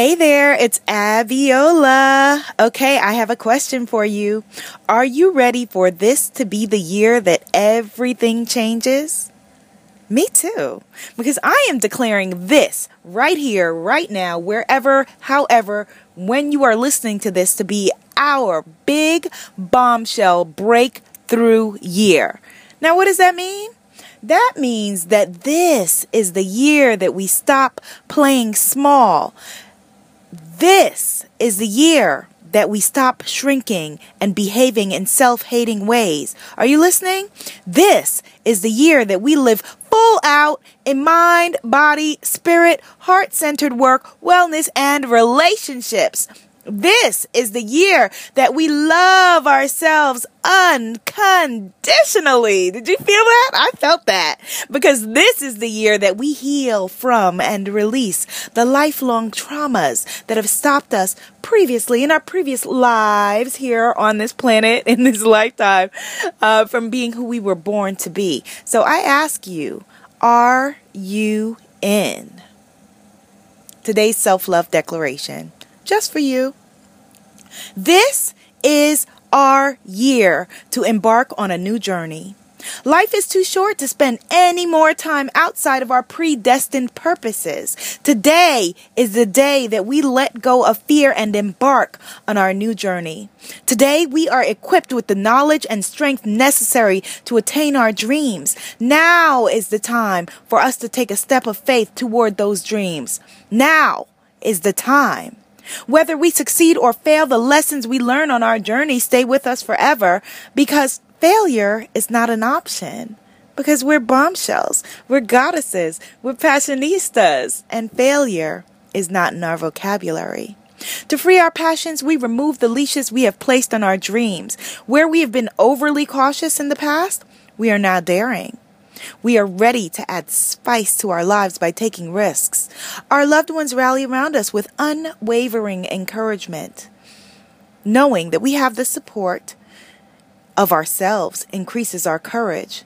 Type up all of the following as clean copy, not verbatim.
Hey there, it's Abiola. Okay, I have a question for you. Are you ready for this to be the year that everything changes? Me too, because I am declaring this right here, right now, wherever, however, when you are listening to this to be our big bombshell breakthrough year. Now, what does that mean? That means that this is the year that we stop playing small. This is the year that we stop shrinking and behaving in self-hating ways. Are you listening? This is the year that we live full out in mind, body, spirit, heart-centered work, wellness, and relationships. This is the year that we love ourselves unconditionally. Did you feel that? I felt that. Because this is the year that we heal from and release the lifelong traumas that have stopped us previously in our previous lives here on this planet in this lifetime from being who we were born to be. So I ask you, are you in? Today's self-love declaration. Just for you. This is our year to embark on a new journey. Life is too short to spend any more time outside of our predestined purposes. Today is the day that we let go of fear and embark on our new journey. Today we are equipped with the knowledge and strength necessary to attain our dreams. Now is the time for us to take a step of faith toward those dreams. Now is the time. Whether we succeed or fail, the lessons we learn on our journey stay with us forever because failure is not an option. Because we're bombshells, we're goddesses, we're passionistas, and failure is not in our vocabulary. To free our passions, we remove the leashes we have placed on our dreams. Where we have been overly cautious in the past, we are now daring. We are ready to add spice to our lives by taking risks. Our loved ones rally around us with unwavering encouragement. Knowing that we have the support of ourselves increases our courage.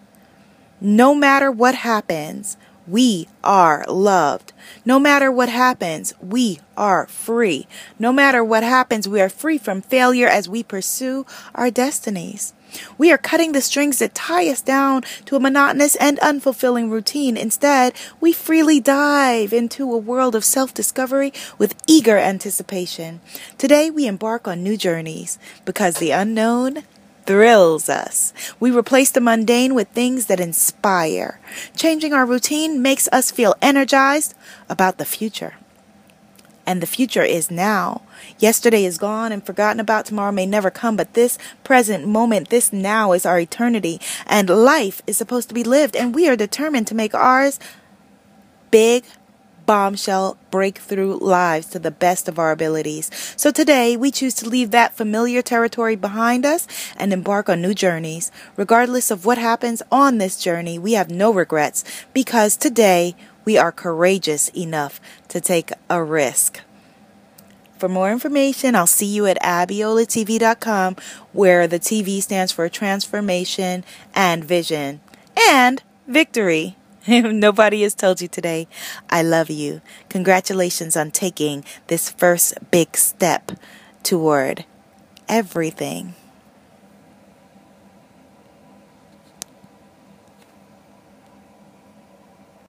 No matter what happens, we are loved. No matter what happens, we are free. No matter what happens, we are free from failure as we pursue our destinies. We are cutting the strings that tie us down to a monotonous and unfulfilling routine. Instead, we freely dive into a world of self-discovery with eager anticipation. Today, we embark on new journeys because the unknown thrills us. We replace the mundane with things that inspire. Changing our routine makes us feel energized about the future. And the future is now. Yesterday is gone and forgotten about. Tomorrow may never come, but this present moment, this now is our eternity. And life is supposed to be lived, and we are determined to make ours big, bombshell, breakthrough lives to the best of our abilities. So today, we choose to leave that familiar territory behind us and embark on new journeys. Regardless of what happens on this journey, we have no regrets because today, we are courageous enough to take a risk. For more information, I'll see you at abiolatv.com, where the TV stands for transformation and vision and victory. If nobody has told you today, I love you. Congratulations on taking this first big step toward everything.